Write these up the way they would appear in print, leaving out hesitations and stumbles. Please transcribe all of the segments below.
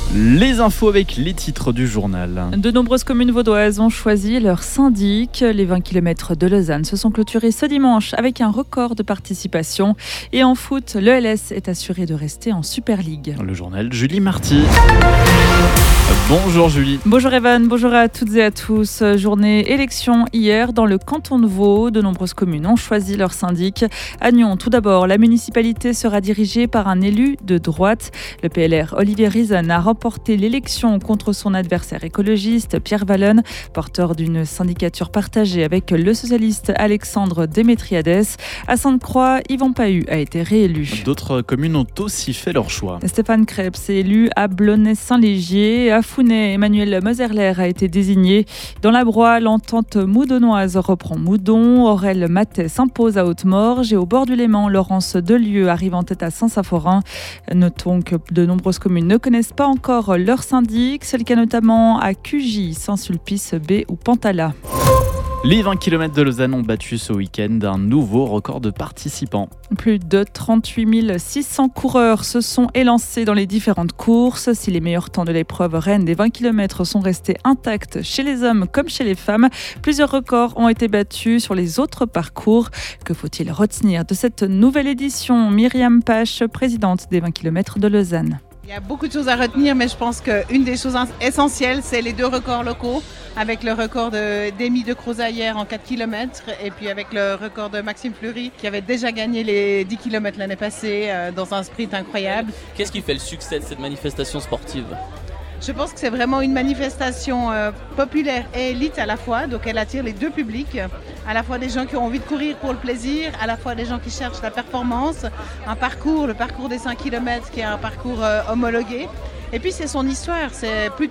Les infos avec les titres du journal. De nombreuses communes vaudoises ont choisi leur syndic. Les 20 km de Lausanne se sont clôturés ce dimanche avec un record de participation. Et en foot, le LS est assuré de rester en Super League. Le journal Julie Marty. Bonjour Julie. Bonjour Evan, bonjour à toutes et à tous. Journée élection hier dans le canton de Vaud. De nombreuses communes ont choisi leur syndic. À Nyon, tout d'abord, la municipalité sera dirigée par un élu de droite. Le PLR Olivier Riesen a remporté l'élection contre son adversaire écologiste Pierre Wallon, porteur d'une syndicature partagée avec le socialiste Alexandre Démétriades. À Sainte-Croix, Yvon Pahu a été réélu. D'autres communes ont aussi fait leur choix. Stéphane Krebs est élu à Blonay-Saint-Légier. À Founet, Emmanuel Moserler a été désigné. Dans la Broye, l'entente moudonnoise reprend Moudon. Aurel Matet s'impose à Haute-Morge. Et au bord du Léman, Laurence Delieu arrive en tête à Saint-Saphorin. Notons que de nombreuses communes ne connaissent pas encore leur syndic. C'est le cas notamment à Cugy, Saint-Sulpice, B ou Pantala. Les 20 km de Lausanne ont battu ce week-end un nouveau record de participants. Plus de 38 600 coureurs se sont élancés dans les différentes courses. Si les meilleurs temps de l'épreuve reine des 20 km sont restés intacts chez les hommes comme chez les femmes, plusieurs records ont été battus sur les autres parcours. Que faut-il retenir de cette nouvelle édition ? Myriam Pache, présidente des 20 km de Lausanne. Il y a beaucoup de choses à retenir, mais je pense qu'une des choses essentielles, c'est les deux records locaux, avec le record d'Amy de Croza hier en 4 km, et puis avec le record de Maxime Fleury, qui avait déjà gagné les 10 km l'année passée dans un sprint incroyable. Qu'est-ce qui fait le succès de cette manifestation sportive ? Je pense que c'est vraiment une manifestation populaire et élite à la fois, donc elle attire les deux publics, à la fois des gens qui ont envie de courir pour le plaisir, à la fois des gens qui cherchent la performance, un parcours, le parcours des 5 km qui est un parcours homologué. Et puis c'est son histoire, c'est plus de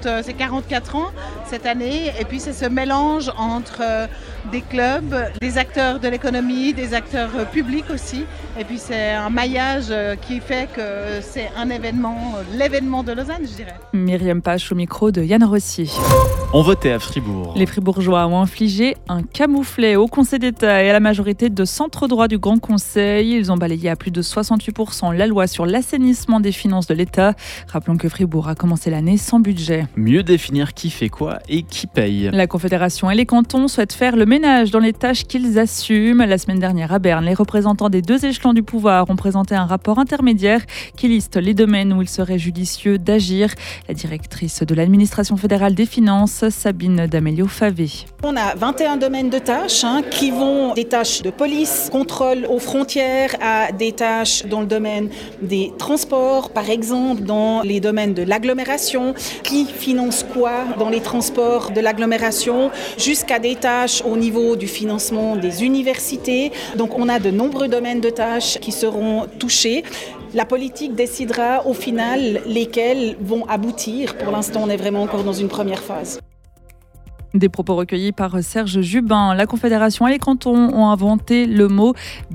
44 ans cette année, et puis c'est ce mélange entre des clubs, des acteurs de l'économie, des acteurs publics aussi, et puis c'est un maillage qui fait que c'est un événement, l'événement de Lausanne, je dirais. Myriam Pache au micro de Yann Rossi. On votait à Fribourg. Les Fribourgeois ont infligé un camouflet au Conseil d'État et à la majorité de centre droit du Grand Conseil. Ils ont balayé à plus de 68% la loi sur l'assainissement des finances de l'État. Rappelons que Fribourg a commencé l'année sans budget. Mieux définir qui fait quoi et qui paye. La Confédération et les cantons souhaitent faire le ménage dans les tâches qu'ils assument. La semaine dernière à Berne, les représentants des deux échelons du pouvoir ont présenté un rapport intermédiaire qui liste les domaines où il serait judicieux d'agir. La directrice de l'administration fédérale des finances, Sabine D'Amelio-Favé. On a 21 domaines de tâches qui vont des tâches de police, contrôle aux frontières, à des tâches dans le domaine des transports, par exemple dans les domaines de l'agglomération, qui finance quoi dans les transports de l'agglomération, jusqu'à des tâches au niveau du financement des universités. Donc on a de nombreux domaines de tâches qui seront touchés. La politique décidera au final lesquels vont aboutir. Pour l'instant, on est vraiment encore dans une première phase. Des propos recueillis par Serge Jubin. La Confédération et les cantons ont inventé le mot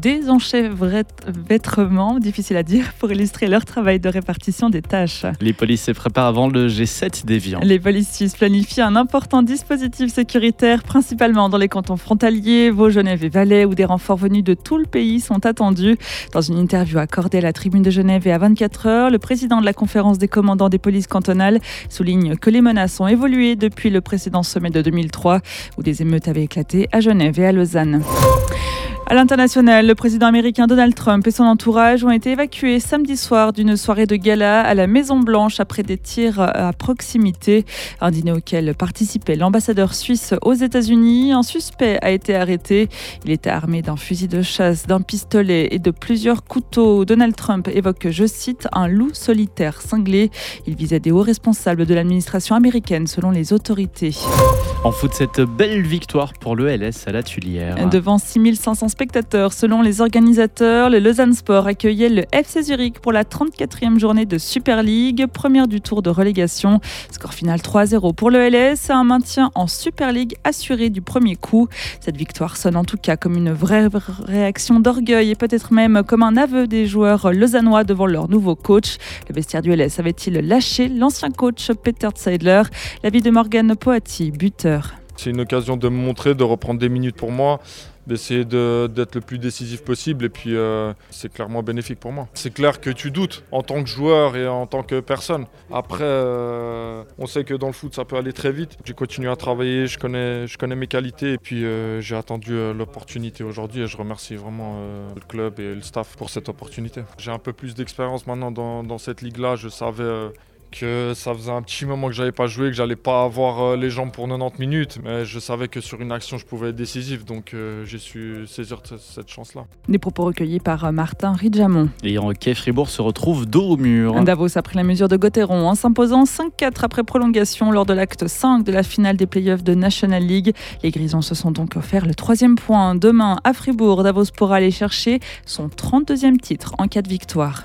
désenchevêtrement, difficile à dire, pour illustrer leur travail de répartition des tâches. Les policiers se préparent avant le G7 d'Évian. Les policiers planifient un important dispositif sécuritaire, principalement dans les cantons frontaliers, Vaud, Genève et Valais, où des renforts venus de tout le pays sont attendus. Dans une interview accordée à la Tribune de Genève et à 24 heures, le président de la conférence des commandants des polices cantonales souligne que les menaces ont évolué depuis le précédent sommet de 2003, où des émeutes avaient éclaté à Genève et à Lausanne. À l'international, le président américain Donald Trump et son entourage ont été évacués samedi soir d'une soirée de gala à la Maison-Blanche après des tirs à proximité. Un dîner auquel participait l'ambassadeur suisse aux États-Unis. Un suspect a été arrêté. Il était armé d'un fusil de chasse, d'un pistolet et de plusieurs couteaux. Donald Trump évoque, je cite, un loup solitaire cinglé. Il visait des hauts responsables de l'administration américaine selon les autorités. En foot, cette belle victoire pour le LS à la Tuilière. Devant 6500 spectateurs, selon les organisateurs, le Lausanne Sport accueillait le FC Zurich pour la 34e journée de Super League, première du tour de relégation. Score final 3-0 pour le LS, un maintien en Super League assuré du premier coup. Cette victoire sonne en tout cas comme une vraie réaction d'orgueil et peut-être même comme un aveu des joueurs lausannois devant leur nouveau coach. Le vestiaire du LS avait-il lâché l'ancien coach Peter Zeidler? L'avis de Morgan Poati, buteur. C'est une occasion de me montrer, de reprendre des minutes pour moi. d'essayer d'être le plus décisif possible et puis c'est clairement bénéfique pour moi. C'est clair que tu doutes en tant que joueur et en tant que personne. Après, on sait que dans le foot ça peut aller très vite. J'ai continué à travailler, je connais mes qualités et puis j'ai attendu l'opportunité aujourd'hui et je remercie vraiment le club et le staff pour cette opportunité. J'ai un peu plus d'expérience maintenant dans cette ligue-là, je savais que ça faisait un petit moment que j'avais pas joué, que j'allais pas avoir les jambes pour 90 minutes, mais je savais que sur une action je pouvais être décisif, donc j'ai su saisir cette chance-là. Des propos recueillis par Martin Ridjamon. Et en hockey, Fribourg se retrouve dos au mur. Davos a pris la mesure de Gauthieron en s'imposant 5-4 après prolongation lors de l'acte 5 de la finale des playoffs de National League. Les Grisons se sont donc offert le 3e point. Demain à Fribourg, Davos pourra aller chercher son 32e titre en cas de victoire.